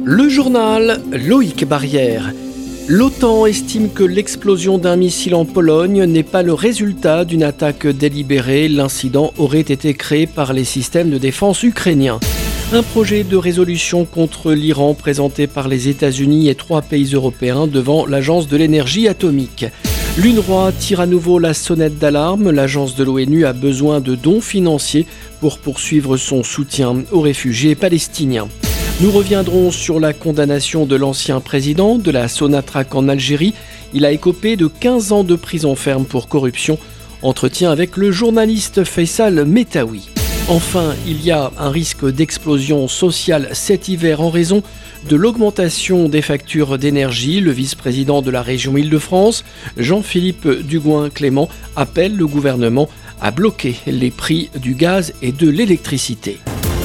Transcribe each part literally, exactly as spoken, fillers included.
Le journal Loïc Barrière. L'OTAN estime que l'explosion d'un missile en Pologne n'est pas le résultat d'une attaque délibérée. L'incident aurait été créé par les systèmes de défense ukrainiens. Un projet de résolution contre l'Iran présenté par les États-Unis et trois pays européens devant l'Agence de l'énergie atomique. L'UNRWA tire à nouveau la sonnette d'alarme. L'agence de l'ONU a besoin de dons financiers pour poursuivre son soutien aux réfugiés palestiniens. Nous reviendrons sur la condamnation de l'ancien président de la Sonatrach en Algérie. Il a écopé de quinze ans de prison ferme pour corruption. Entretien avec le journaliste Faisal Metaoui. Enfin, il y a un risque d'explosion sociale cet hiver en raison de l'augmentation des factures d'énergie. Le vice-président de la région Île-de-France, Jean-Philippe Dugoin-Clément, appelle le gouvernement à bloquer les prix du gaz et de l'électricité.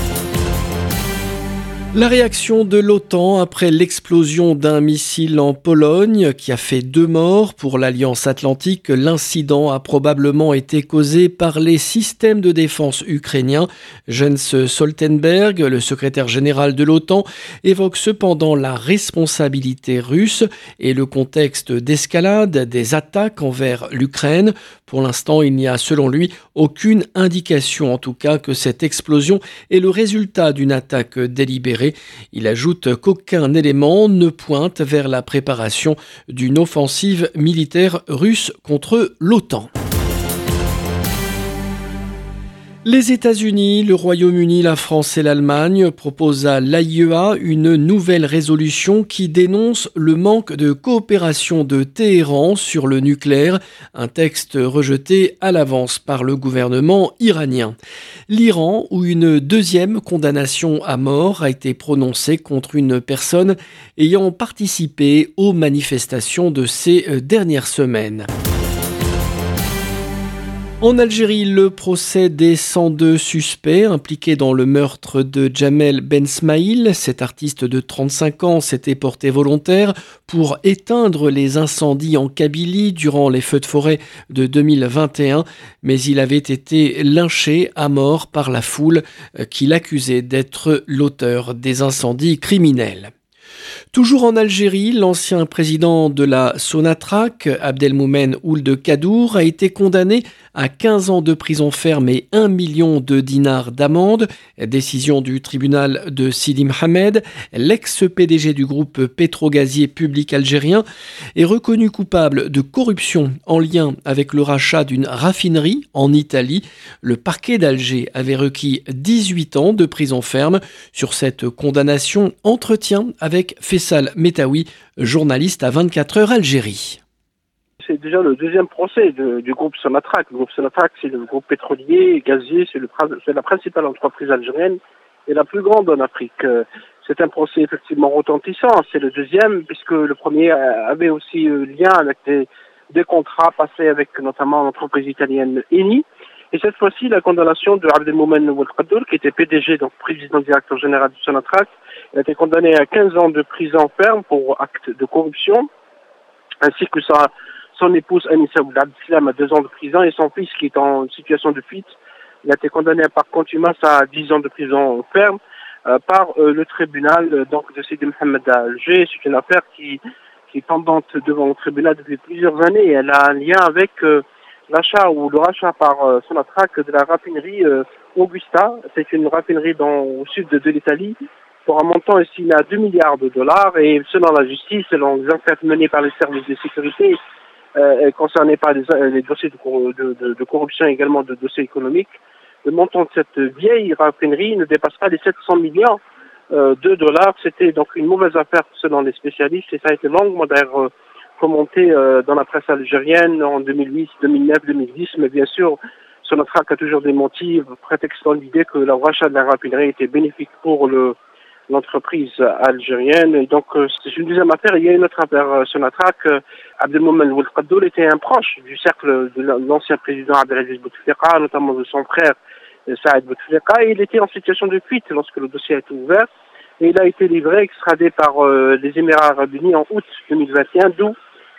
La réaction de l'OTAN après l'explosion d'un missile en Pologne qui a fait deux morts pour l'Alliance Atlantique. L'incident a probablement été causé par les systèmes de défense ukrainiens. Jens Stoltenberg, le secrétaire général de l'OTAN, évoque cependant la responsabilité russe et le contexte d'escalade des attaques envers l'Ukraine. Pour l'instant, il n'y a selon lui aucune indication en tout cas que cette explosion est le résultat d'une attaque délibérée. Il ajoute qu'aucun élément ne pointe vers la préparation d'une offensive militaire russe contre l'OTAN. Les États-Unis, le Royaume-Uni, la France et l'Allemagne proposent à l'A I E A une nouvelle résolution qui dénonce le manque de coopération de Téhéran sur le nucléaire, un texte rejeté à l'avance par le gouvernement iranien. L'Iran, où une deuxième condamnation à mort a été prononcée contre une personne ayant participé aux manifestations de ces dernières semaines. En Algérie, le procès des cent deux suspects impliqués dans le meurtre de Jamel Ben Smaïl. Cet artiste de trente-cinq ans s'était porté volontaire pour éteindre les incendies en Kabylie durant les feux de forêt de deux mille vingt et un, mais il avait été lynché à mort par la foule qui l'accusait d'être l'auteur des incendies criminels. Toujours en Algérie, l'ancien président de la Sonatrach, Abdelmoumen Ould Kadour, a été condamné à quinze ans de prison ferme et un million de dinars d'amende. Décision du tribunal de Sidi Mohamed. L'ex-P D G du groupe pétrogazier public algérien est reconnu coupable de corruption en lien avec le rachat d'une raffinerie en Italie. Le parquet d'Alger avait requis dix-huit ans de prison ferme. Sur cette condamnation, entretien avec Faisal Metaoui, journaliste à vingt-quatre heures Algérie. C'est déjà le deuxième procès de, du groupe Sonatrach. Le groupe Sonatrach, c'est le groupe pétrolier et gazier, c'est, le, c'est la principale entreprise algérienne et la plus grande en Afrique. C'est un procès effectivement retentissant, c'est le deuxième, puisque le premier avait aussi lien avec des, des contrats passés avec notamment l'entreprise italienne Eni. Et cette fois-ci, la condamnation de Abdelmoumen Ould Kadour, qui était P D G, donc président directeur général du Sonatrach, il a été condamné à quinze ans de prison ferme pour acte de corruption, ainsi que sa, son épouse Anissa Ould Abdeslam à deux ans de prison et son fils qui est en situation de fuite. Il a été condamné par contumace à dix ans de prison ferme euh, par euh, le tribunal euh, donc de Sidi Mohamed à Alger. C'est une affaire qui, qui est pendante devant le tribunal depuis plusieurs années. Elle a un lien avec euh, l'achat ou le rachat par euh, Sonatrach de la raffinerie euh, Augusta. C'est une raffinerie dans, au sud de, de l'Italie pour un montant estimé à deux milliards de dollars. Et selon la justice, selon les enquêtes menées par les services de sécurité, euh, concernés par les, les dossiers de, de, de, de corruption et également de dossiers économiques, le montant de cette vieille raffinerie ne dépasse pas les sept cents millions euh, de dollars. C'était donc une mauvaise affaire selon les spécialistes et ça a été longuement d'ailleurs euh, commenté euh, dans la presse algérienne en deux mille huit, deux mille neuf, deux mille dix, mais bien sûr, Sonatrach a toujours démenti, prétextant l'idée que le rachat de la raffinerie était bénéfique pour le, l'entreprise algérienne. Et donc, euh, c'est une deuxième affaire. Il y a une autre affaire, euh, Sonatrach. Euh, Abdelmoumen Ould Kadour était un proche du cercle de l'ancien président Abdelaziz Bouteflika, notamment de son frère euh, Saad Bouteflika, et il était en situation de fuite lorsque le dossier a été ouvert. Et il a été livré, extradé par euh, les Émirats arabes unis en août deux mille vingt et un, d'où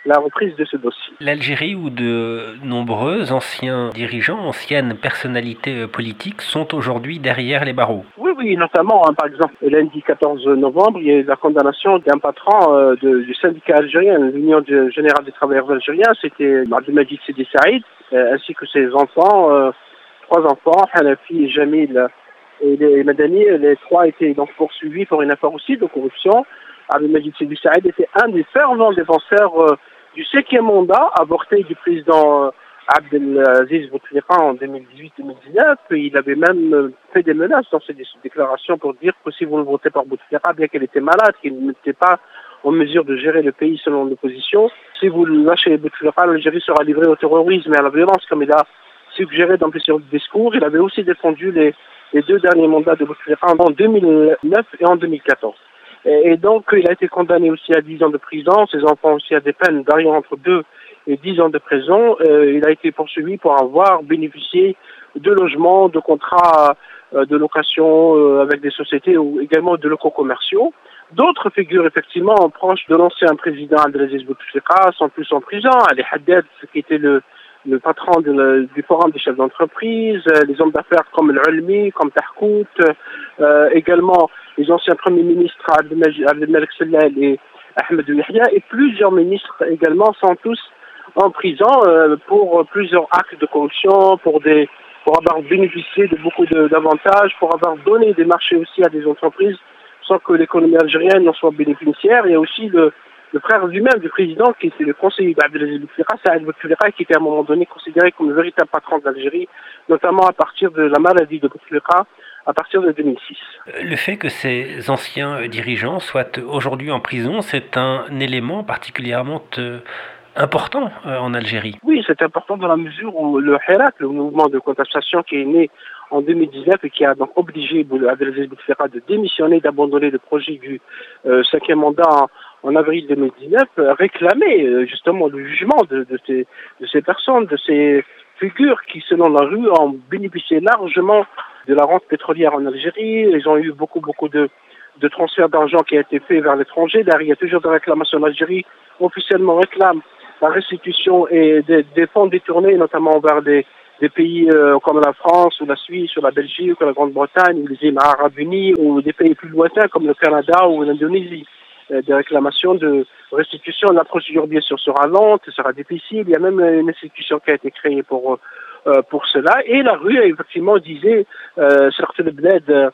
la reprise de ce dossier. L'Algérie, où de nombreux anciens dirigeants, anciennes personnalités politiques sont aujourd'hui derrière les barreaux. Oui, oui, notamment, hein, par exemple, lundi quatorze novembre, il y a eu la condamnation d'un patron euh, de, du syndicat algérien, l'Union générale des travailleurs algériens, c'était Abdelmajid Sidi Saïd, euh, ainsi que ses enfants, euh, trois enfants, Hanafi, Jamil et, les, et Madani. Les trois étaient donc poursuivis pour une affaire aussi de corruption. Abdelmajid Sidi Saïd était un des fervents défenseurs euh, du cinquième mandat avorté du président Abdelaziz Bouteflika en deux mille dix-huit deux mille dix-neuf. Il avait même fait des menaces dans ses déclarations pour dire que si vous le votez par Bouteflika, bien qu'elle était malade, qu'il n'était pas en mesure de gérer le pays selon l'opposition, si vous lâchez Bouteflika, l'Algérie sera livrée au terrorisme et à la violence, comme il a suggéré dans plusieurs discours. Il avait aussi défendu les, les deux derniers mandats de Bouteflika en deux mille neuf et en deux mille quatorze. Et donc, il a été condamné aussi à dix ans de prison, ses enfants aussi à des peines variant entre deux et dix ans de prison. Euh, il a été poursuivi pour avoir bénéficié de logements, de contrats euh, de location euh, avec des sociétés ou également de locaux commerciaux. D'autres figures, effectivement, proches de l'ancien président Abdelaziz Bouteflika sont plus en prison. Ali Haddad, qui était le, le patron de le, du forum des chefs d'entreprise, les hommes d'affaires comme l'Ulmi, comme Tahkout, euh, également les anciens premiers ministres Abdelmalek Sellal et Ahmed Yahya, et plusieurs ministres également sont tous en prison euh, pour plusieurs actes de corruption, pour des pour avoir bénéficié de beaucoup de, d'avantages, pour avoir donné des marchés aussi à des entreprises sans que l'économie algérienne en soit bénéficiaire. Il y a aussi le, le frère lui-même du président, qui était le conseiller d'Abdelaziz Bouteflika, Saad Bouteflika, qui était à un moment donné considéré comme le véritable patron d'Algérie, notamment à partir de la maladie de Bouteflika, à partir de deux mille six. Le fait que ces anciens dirigeants soient aujourd'hui en prison, c'est un élément particulièrement euh, important euh, en Algérie. Oui, c'est important dans la mesure où le Hirak, le mouvement de contestation qui est né en deux mille dix-neuf et qui a donc obligé Abdelaziz Bouteflika de démissionner, d'abandonner le projet du euh, cinquième mandat en, en avril deux mille dix-neuf, euh, réclamait euh, justement le jugement de, de, ces, de ces personnes, de ces figures qui, selon la rue, ont bénéficié largement de la rente pétrolière en Algérie. Ils ont eu beaucoup, beaucoup de, de transferts d'argent qui a été fait vers l'étranger. Derrière, il y a toujours des réclamations. L'Algérie officiellement réclame la restitution et des, des fonds détournés, notamment vers des, des pays euh, comme la France ou la Suisse ou la Belgique ou la Grande-Bretagne ou les Émirats arabes unis ou des pays plus lointains comme le Canada ou l'Indonésie. Euh, des réclamations de restitution. La procédure, bien sûr, sera lente, sera difficile. Il y a même une institution qui a été créée pour euh, pour cela. Et la rue, effectivement, disait euh, sortez le bled, euh,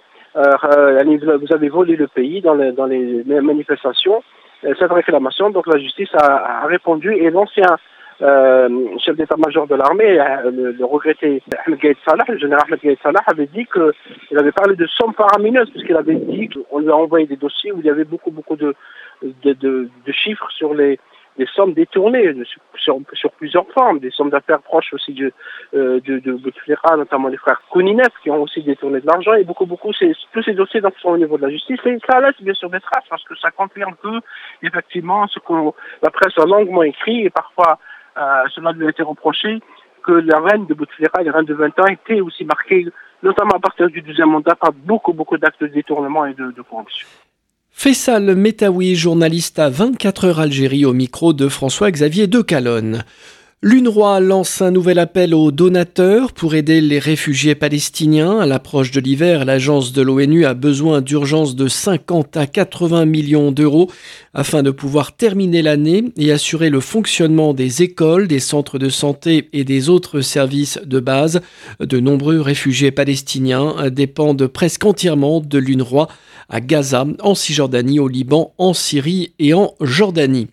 euh, vous avez volé le pays dans les, dans les manifestations. Cette réclamation, donc la justice a, a répondu et l'ancien euh, chef d'état-major de l'armée, le, le regretté Ahmed Gaïd Salah, le général Ahmed Gaïd Salah, avait dit qu'il avait parlé de sommes faramineuses, puisqu'il avait dit qu'on lui a envoyé des dossiers où il y avait beaucoup, beaucoup de, de, de, de chiffres sur les, les sommes détournées, sur, sur plusieurs formes, des sommes d'affaires proches aussi de, euh, de, de Bouteflika, notamment les frères Kouninef, qui ont aussi détourné de l'argent, et beaucoup, beaucoup, c'est, tous ces dossiers donc, sont au niveau de la justice, et ça laisse bien sûr des traces, parce que ça confirme que, effectivement, ce que la presse a longuement écrit, et parfois, euh, cela lui a été reproché, que la reine de Bouteflika, les reines de vingt ans, étaient aussi marquées, notamment à partir du deuxième mandat, par beaucoup, beaucoup d'actes de détournement et de, de corruption. Faisal Metaoui, journaliste à vingt-quatre heures Algérie, au micro de François-Xavier Decalonne. L'UNRWA lance un nouvel appel aux donateurs pour aider les réfugiés palestiniens. À l'approche de l'hiver, l'agence de l'ONU a besoin d'urgence de cinquante à quatre-vingts millions d'euros afin de pouvoir terminer l'année et assurer le fonctionnement des écoles, des centres de santé et des autres services de base. De nombreux réfugiés palestiniens dépendent presque entièrement de l'UNRWA à Gaza, en Cisjordanie, au Liban, en Syrie et en Jordanie.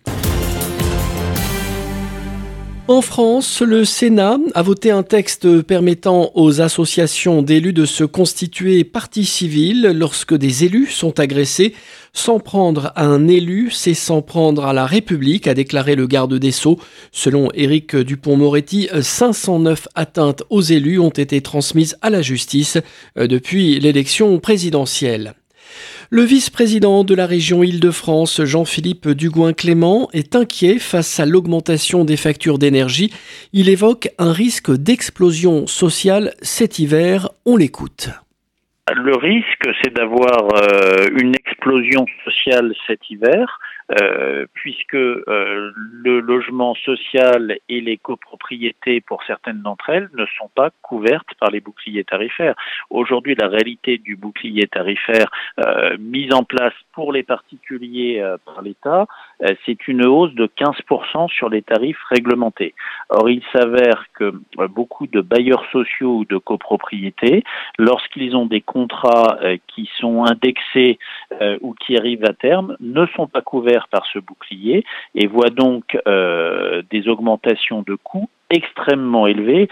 En France, le Sénat a voté un texte permettant aux associations d'élus de se constituer partie civile lorsque des élus sont agressés. S'en prendre à un élu, c'est s'en prendre à la République, a déclaré le garde des Sceaux. Selon Éric Dupond-Moretti, cinq cent neuf atteintes aux élus ont été transmises à la justice depuis l'élection présidentielle. Le vice-président de la région Île-de-France, Jean-Philippe Dugoin-Clément, est inquiet face à l'augmentation des factures d'énergie. Il évoque un risque d'explosion sociale cet hiver. On l'écoute. Le risque, c'est d'avoir euh, une explosion sociale cet hiver, euh, puisque euh, le logement social et les copropriétés, pour certaines d'entre elles, ne sont pas couvertes par les boucliers tarifaires. Aujourd'hui, la réalité du bouclier tarifaire euh, mis en place pour les particuliers euh, par l'État, euh, c'est une hausse de quinze pour cent sur les tarifs réglementés. Or, il s'avère que euh, beaucoup de bailleurs sociaux ou de copropriétés, lorsqu'ils ont des contrats euh, qui sont indexés euh, ou qui arrivent à terme, ne sont pas couverts par ce bouclier et voient donc euh, des augmentations de coûts extrêmement élevées,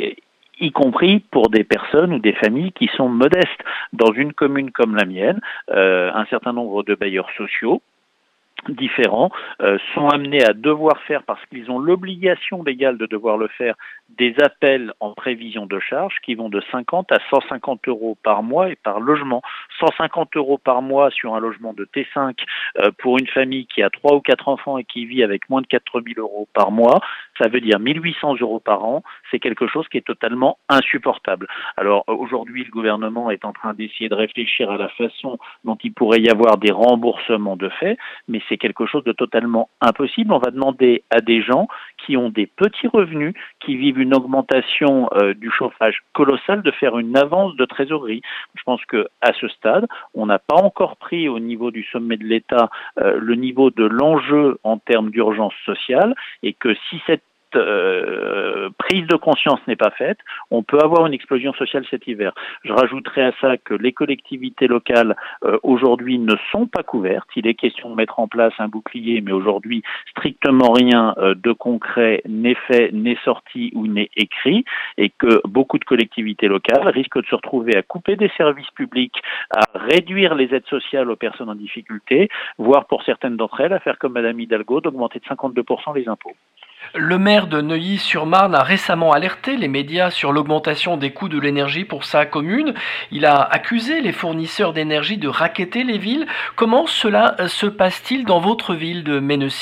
y compris pour des personnes ou des familles qui sont modestes. Dans une commune comme la mienne, euh, un certain nombre de bailleurs sociaux différents euh, sont amenés à devoir faire, parce qu'ils ont l'obligation légale de devoir le faire, des appels en prévision de charge qui vont de cinquante à cent cinquante euros par mois et par logement. cent cinquante euros par mois sur un logement de T cinq euh, pour une famille qui a trois ou quatre enfants et qui vit avec moins de quatre mille euros par mois, ça veut dire mille huit cents euros par an. C'est quelque chose qui est totalement insupportable. Alors aujourd'hui, le gouvernement est en train d'essayer de réfléchir à la façon dont il pourrait y avoir des remboursements de fait, mais c'est quelque chose de totalement impossible. On va demander à des gens qui ont des petits revenus, qui vivent une augmentation euh, du chauffage colossale, de faire une avance de trésorerie. Je pense que à ce stade, on n'a pas encore pris au niveau du sommet de l'État euh, le niveau de l'enjeu en termes d'urgence sociale, et que si cette Euh, prise de conscience n'est pas faite, on peut avoir une explosion sociale cet hiver. Je rajouterai à ça que les collectivités locales euh, aujourd'hui ne sont pas couvertes. Il est question de mettre en place un bouclier, mais aujourd'hui strictement rien euh, de concret n'est fait, n'est sorti ou n'est écrit, et que beaucoup de collectivités locales risquent de se retrouver à couper des services publics, à réduire les aides sociales aux personnes en difficulté, voire pour certaines d'entre elles à faire comme Madame Hidalgo, d'augmenter de cinquante-deux pour cent les impôts. Le maire de Neuilly-sur-Marne a récemment alerté les médias sur l'augmentation des coûts de l'énergie pour sa commune. Il a accusé les fournisseurs d'énergie de racketter les villes. Comment cela se passe-t-il dans votre ville de Mennecy ?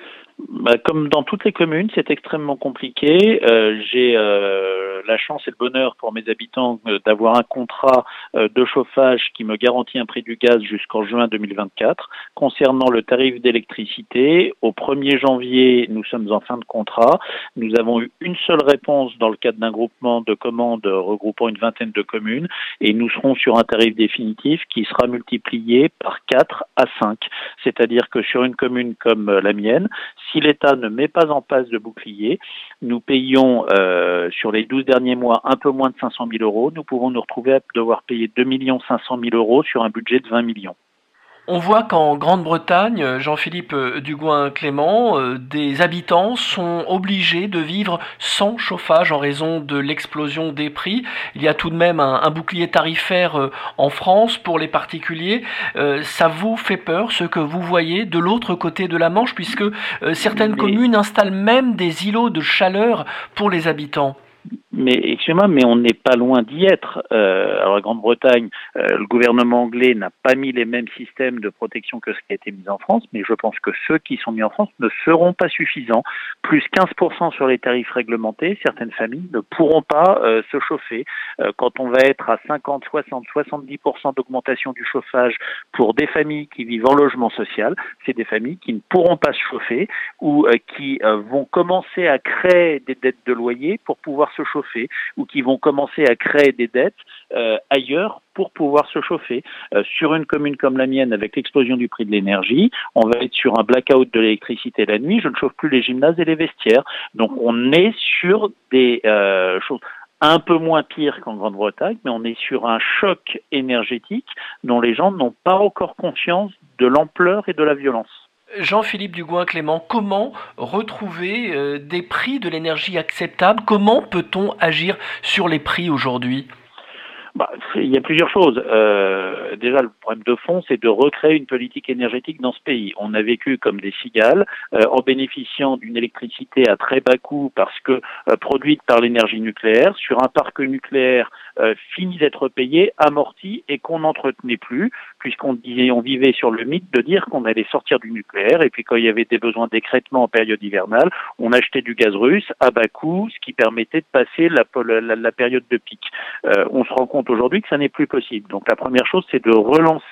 Bah, comme dans toutes les communes, c'est extrêmement compliqué. Euh, j'ai euh, la chance et le bonheur pour mes habitants euh, d'avoir un contrat euh, de chauffage qui me garantit un prix du gaz jusqu'en juin deux mille vingt-quatre. Concernant le tarif d'électricité, au premier janvier, nous sommes en fin de contrat. Nous avons eu une seule réponse dans le cadre d'un groupement de commandes regroupant une vingtaine de communes, et nous serons sur un tarif définitif qui sera multiplié par quatre à cinq. C'est-à-dire que sur une commune comme la mienne, si l'État ne met pas en place de bouclier, nous payons euh, sur les douze derniers mois un peu moins de cinq cent mille euros. Nous pouvons nous retrouver à devoir payer deux millions cinq cent mille euros sur un budget de vingt millions. On voit qu'en Grande-Bretagne, Jean-Philippe Dugoin-Clément, des habitants sont obligés de vivre sans chauffage en raison de l'explosion des prix. Il y a tout de même un, un bouclier tarifaire en France pour les particuliers. Euh, ça vous fait peur, ce que vous voyez de l'autre côté de la Manche, puisque euh, certaines Mais... communes installent même des îlots de chaleur pour les habitants? Mais excusez-moi, mais on n'est pas loin d'y être. Euh, alors, la Grande-Bretagne, euh, le gouvernement anglais n'a pas mis les mêmes systèmes de protection que ce qui a été mis en France, mais je pense que ceux qui sont mis en France ne seront pas suffisants. Plus quinze pour cent sur les tarifs réglementés, certaines familles ne pourront pas euh, se chauffer. Euh, quand on va être à cinquante, soixante, soixante-dix pour cent d'augmentation du chauffage pour des familles qui vivent en logement social, c'est des familles qui ne pourront pas se chauffer ou euh, qui euh, vont commencer à créer des dettes de loyer pour pouvoir se chauffer, ou qui vont commencer à créer des dettes euh, ailleurs pour pouvoir se chauffer. Euh, sur une commune comme la mienne, avec l'explosion du prix de l'énergie, on va être sur un blackout de l'électricité la nuit, je ne chauffe plus les gymnases et les vestiaires. Donc on est sur des euh, choses un peu moins pires qu'en Grande-Bretagne, mais on est sur un choc énergétique dont les gens n'ont pas encore conscience de l'ampleur et de la violence. Jean-Philippe Dugoin-Clément, comment retrouver euh, des prix de l'énergie acceptables? Comment peut-on agir sur les prix aujourd'hui? Bah, il y a plusieurs choses. Euh, déjà, le problème de fond, c'est de recréer une politique énergétique dans ce pays. On a vécu comme des cigales, euh, en bénéficiant d'une électricité à très bas coût parce que euh, produite par l'énergie nucléaire, sur un parc nucléaire euh, fini d'être payé, amorti, et qu'on n'entretenait plus, puisqu'on disait, on vivait sur le mythe de dire qu'on allait sortir du nucléaire, et puis quand il y avait des besoins d'écrêtement en période hivernale, on achetait du gaz russe à bas coût, ce qui permettait de passer la, la, la période de pic. Euh, on se rend compte aujourd'hui que ça n'est plus possible. Donc la première chose, c'est de relancer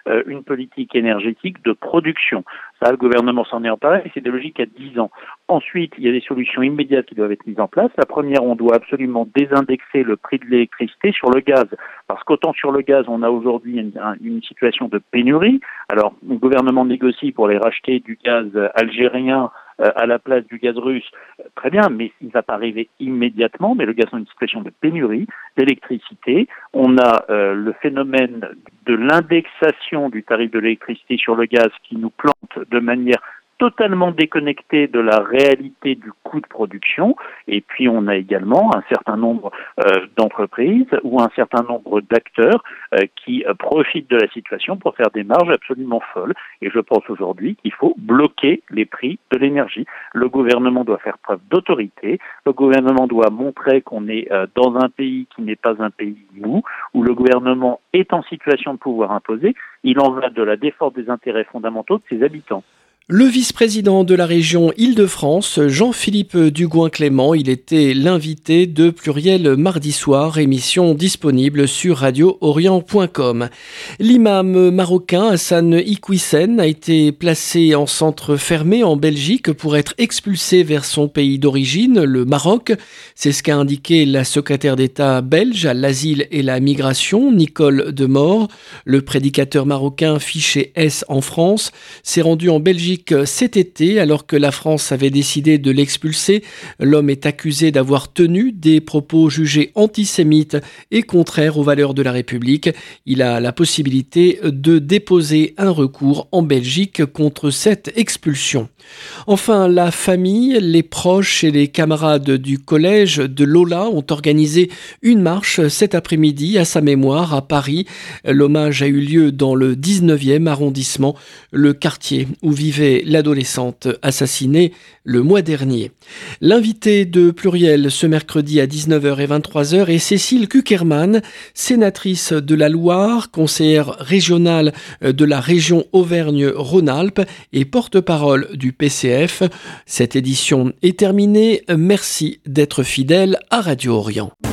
euh, une politique énergétique de production. Ça, le gouvernement s'en est emparé, c'est des logiques à dix ans. Ensuite, il y a des solutions immédiates qui doivent être mises en place. La première, on doit absolument désindexer le prix de l'électricité sur le gaz. Parce qu'autant sur le gaz, on a aujourd'hui une, une situation de pénurie. Alors, le gouvernement négocie pour aller racheter du gaz algérien à la place du gaz russe, très bien, mais il ne va pas arriver immédiatement, mais le gaz est dans une situation de pénurie d'électricité. On a euh, le phénomène de l'indexation du tarif de l'électricité sur le gaz qui nous plante de manière totalement déconnecté de la réalité du coût de production. Et puis on a également un certain nombre euh, d'entreprises ou un certain nombre d'acteurs euh, qui euh, profitent de la situation pour faire des marges absolument folles. Et je pense aujourd'hui qu'il faut bloquer les prix de l'énergie. Le gouvernement doit faire preuve d'autorité. Le gouvernement doit montrer qu'on est euh, dans un pays qui n'est pas un pays mou, où le gouvernement est en situation de pouvoir imposer. Il en va de la défense des intérêts fondamentaux de ses habitants. Le vice-président de la région Île-de-France, Jean-Philippe Dugouin-Clément, il était l'invité de Pluriel mardi soir, émission disponible sur radio orient point com. L'imam marocain Hassan Iquissen a été placé en centre fermé en Belgique pour être expulsé vers son pays d'origine, le Maroc. C'est ce qu'a indiqué la secrétaire d'État belge à l'asile et la migration, Nicole Demore. Le prédicateur marocain fiché S en France s'est rendu en Belgique cet été, alors que la France avait décidé de l'expulser. L'homme est accusé d'avoir tenu des propos jugés antisémites et contraires aux valeurs de la République. Il a la possibilité de déposer un recours en Belgique contre cette expulsion. Enfin, la famille, les proches et les camarades du collège de Lola ont organisé une marche cet après-midi à sa mémoire à Paris. L'hommage a eu lieu dans le dix-neuvième arrondissement, le quartier où vivait l'adolescente assassinée le mois dernier. L'invité de Pluriel ce mercredi à dix-neuf heures et vingt-trois heures est Cécile Kuckerman, sénatrice de la Loire, conseillère régionale de la région Auvergne-Rhône-Alpes et porte-parole du P C F. Cette édition est terminée. Merci d'être fidèle à Radio Orient.